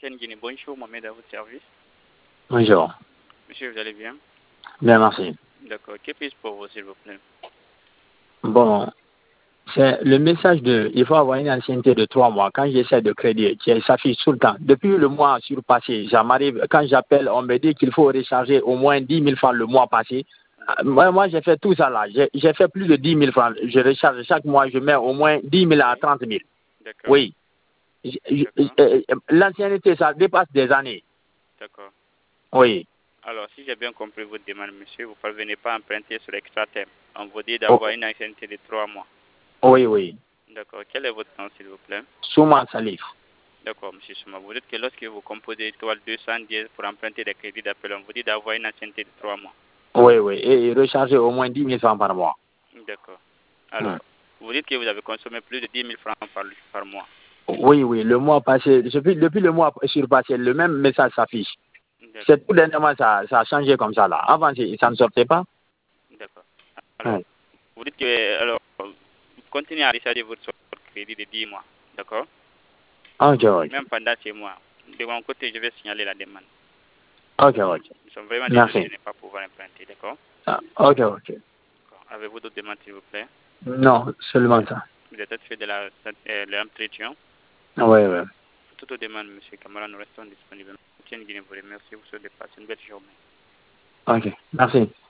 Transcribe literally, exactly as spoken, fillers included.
Ancienne Guinée. Bonjour, Mohamed, à votre service. Bonjour. Monsieur, vous allez bien? Bien, merci. D'accord. Que puis-je pour vous, s'il vous plaît? Bon, c'est le message de il faut avoir une ancienneté de trois mois. Quand j'essaie de crédit, ça s'affiche tout le temps. Depuis le mois surpassé, ça m'arrive, quand j'appelle, on me dit qu'il faut recharger au moins dix mille francs le mois passé. Moi, moi j'ai fait tout ça là. J'ai j'ai fait plus de dix mille francs. Je recharge chaque mois, je mets au moins dix mille à trente mille. D'accord. Oui. Je- je- euh, L'ancienneté, ça dépasse des années. D'accord. Oui. Alors, si j'ai bien compris votre demande, monsieur, vous ne parvenez pas à emprunter sur l'extra terme. On vous dit Oh, d'avoir une ancienneté de trois mois. oui, oui. D'accord. Quel est votre nom, s'il vous plaît? Souma Salif. D'accord, monsieur Souma. Vous dites que lorsque vous composez étoile deux cent dix pour emprunter des crédits d'appel, on vous dit d'avoir une ancienneté de trois mois. Oui, oui. Et recharger au moins dix mille francs par mois. D'accord. Alors, Hmm. vous dites que vous avez consommé plus de dix mille francs par, par mois. Oui, oui, le mois passé, depuis, depuis le mois surpassé, le même message s'affiche. C'est tout dernièrement, ça, ça a changé comme ça là. Avant, ça ne sortait pas. D'accord. Alors, Oui. vous dites que, alors, continuez à recharger votre crédit de dix mois. D'accord? Ok, ok. Même pendant ces mois. De mon côté, je vais signaler la demande. Ok, ok. Nous sommes vraiment Merci. désolés de ne pas pouvoir emprunter. D'accord? Ah, ok, ok. Avez-vous d'autres demandes, s'il vous plaît? Non, seulement ça. Vous êtes satisfait de la, euh, de l'entretien? Oui, oui. Pour toute demande, monsieur Kamara, nous restons disponibles. Tiens, Guinée vous remercie. Vous souhaite de passer une belle journée. Ok, merci.